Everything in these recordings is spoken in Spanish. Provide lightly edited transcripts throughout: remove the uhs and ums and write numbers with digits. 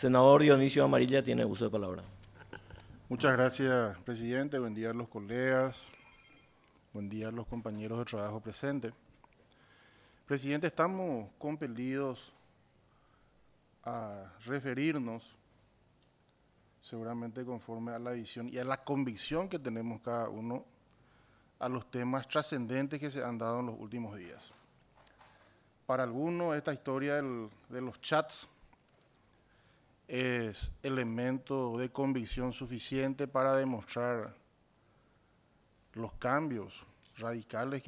Senador Dionisio Amarilla tiene uso de palabra. Muchas gracias, presidente. Buen día a los colegas. Buen día a los compañeros de trabajo presentes. Presidente, estamos compelidos a referirnos, seguramente conforme a la visión y a la convicción que tenemos cada uno, a los temas trascendentes que se han dado en los últimos días. Para algunos, esta historia de los chats es elemento de convicción suficiente para demostrar los cambios radicales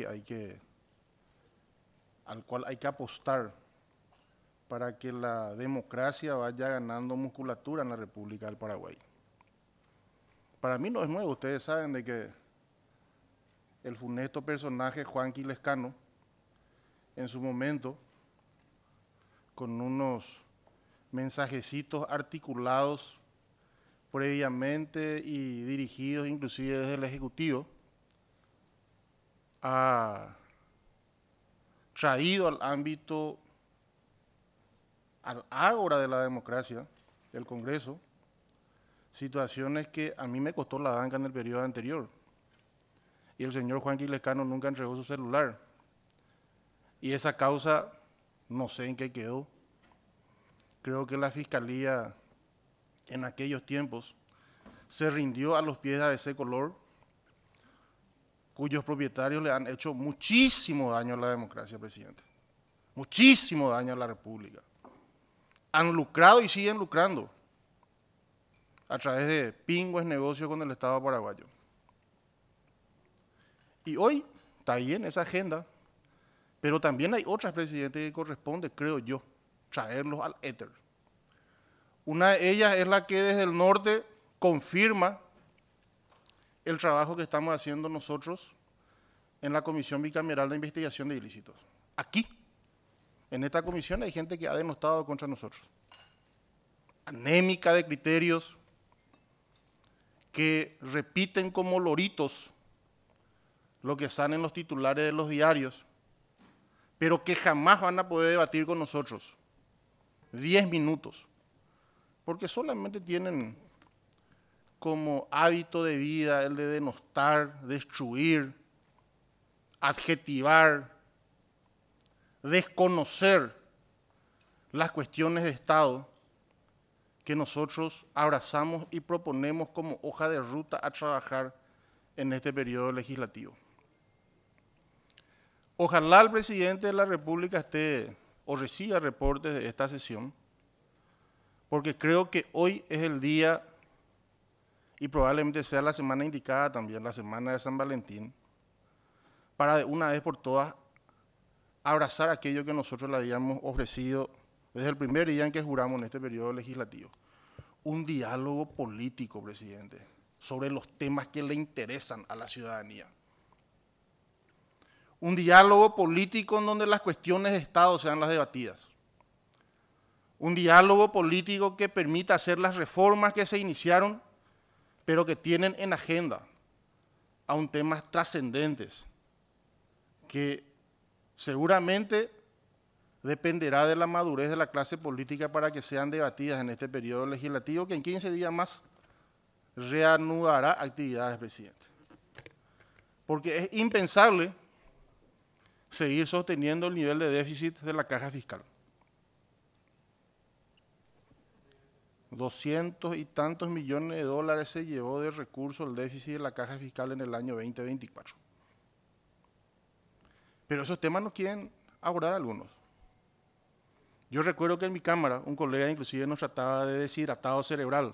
al cual hay que apostar para que la democracia vaya ganando musculatura en la República del Paraguay. Para mí no es nuevo, ustedes saben de que el funesto personaje Juanqui Lescano, en su momento, con unos mensajecitos articulados previamente y dirigidos inclusive desde el Ejecutivo, ha traído al ámbito, al ágora de la democracia, del Congreso, situaciones que a mí me costó la banca en el periodo anterior. Y el señor Juanqui Lescano nunca entregó su celular. Y esa causa, no sé en qué quedó. Creo que la Fiscalía, en aquellos tiempos, se rindió a los pies de ABC Color, cuyos propietarios le han hecho muchísimo daño a la democracia, presidente. Muchísimo daño a la República. Han lucrado y siguen lucrando a través de pingües negocios con el Estado paraguayo. Y hoy está ahí en esa agenda, pero también hay otras, presidente, que corresponde, creo yo, traerlos al éter. Una de ellas es la que desde el norte confirma el trabajo que estamos haciendo nosotros en la Comisión Bicameral de Investigación de Ilícitos. Aquí, en esta comisión, hay gente que ha denostado contra nosotros. Anémica de criterios, que repiten como loritos lo que sale en los titulares de los diarios, pero que jamás van a poder debatir con nosotros 10 minutos, porque solamente tienen como hábito de vida el de denostar, destruir, adjetivar, desconocer las cuestiones de Estado que nosotros abrazamos y proponemos como hoja de ruta a trabajar en este periodo legislativo. Ojalá el presidente de la República esté o reciba reportes de esta sesión, porque creo que hoy es el día, y probablemente sea la semana indicada también, la semana de San Valentín, para de una vez por todas abrazar aquello que nosotros le habíamos ofrecido desde el primer día en que juramos en este periodo legislativo. Un diálogo político, presidente, sobre los temas que le interesan a la ciudadanía. Un diálogo político en donde las cuestiones de Estado sean las debatidas. Un diálogo político que permita hacer las reformas que se iniciaron, pero que tienen en agenda aún temas trascendentes, que seguramente dependerá de la madurez de la clase política para que sean debatidas en este periodo legislativo, que en 15 días más reanudará actividades, presidente. Porque es impensable seguir sosteniendo el nivel de déficit de la caja fiscal. 200 y tantos millones de dólares se llevó de recursos el déficit de la caja fiscal en el año 2024. Pero esos temas no quieren abordar algunos. Yo recuerdo que en mi cámara un colega inclusive nos trataba de deshidratado cerebral.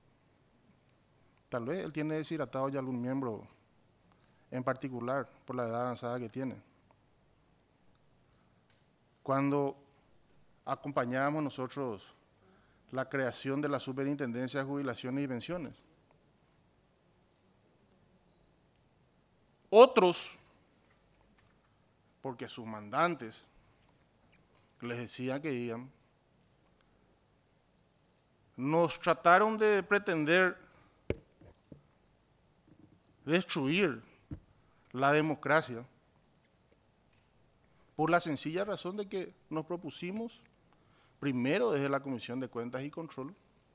Tal vez él tiene deshidratado ya algún miembro en particular por la edad avanzada que tiene. Cuando acompañábamos nosotros la creación de la Superintendencia de Jubilaciones y Pensiones. Otros, porque sus mandantes les decían que iban, nos trataron de pretender destruir la democracia por la sencilla razón de que nos propusimos primero desde la Comisión de Cuentas y Control,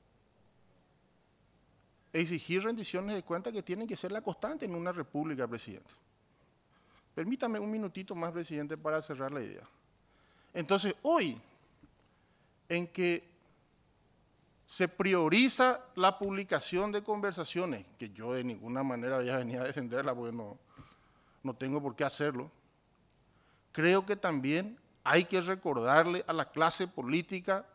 exigir rendiciones de cuentas que tienen que ser la constante en una república, presidente. Permítame un minutito más, presidente, para cerrar la idea. Entonces, hoy, en que se prioriza la publicación de conversaciones, que yo de ninguna manera voy a venir a defenderla porque no tengo por qué hacerlo, creo que también hay que recordarle a la clase política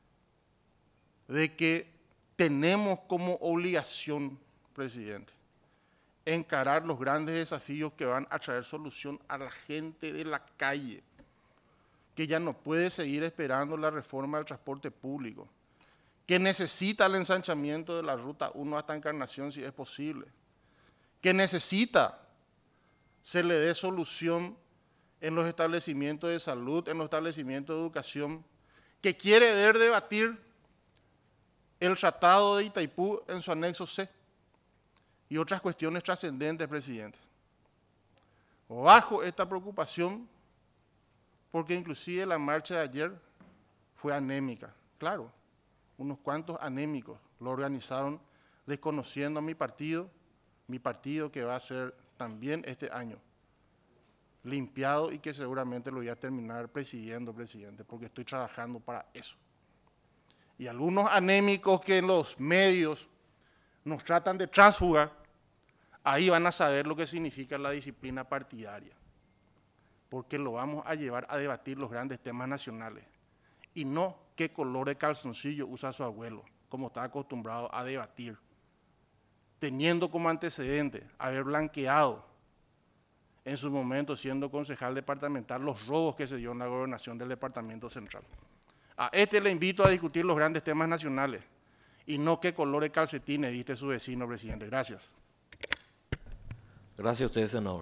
de que tenemos como obligación, presidente, encarar los grandes desafíos que van a traer solución a la gente de la calle, que ya no puede seguir esperando la reforma del transporte público, que necesita el ensanchamiento de la Ruta 1 hasta Encarnación si es posible, que necesita se le dé solución en los establecimientos de salud, en los establecimientos de educación, que quiere ver debatir el Tratado de Itaipú en su anexo C y otras cuestiones trascendentes, presidente. Bajo esta preocupación, porque inclusive la marcha de ayer fue anémica, claro, unos cuantos anémicos lo organizaron desconociendo a mi partido que va a ser también este año limpiado y que seguramente lo voy a terminar presidiendo, presidente, porque estoy trabajando para eso. Y algunos anémicos que en los medios nos tratan de tránsfuga, ahí van a saber lo que significa la disciplina partidaria, porque lo vamos a llevar a debatir los grandes temas nacionales, y no qué color de calzoncillo usa su abuelo, como está acostumbrado a debatir, teniendo como antecedente haber blanqueado en su momento, siendo concejal departamental, los robos que se dio en la gobernación del departamento central. A este le invito a discutir los grandes temas nacionales y no qué color de calcetines viste su vecino, presidente. Gracias. Gracias a usted, senador.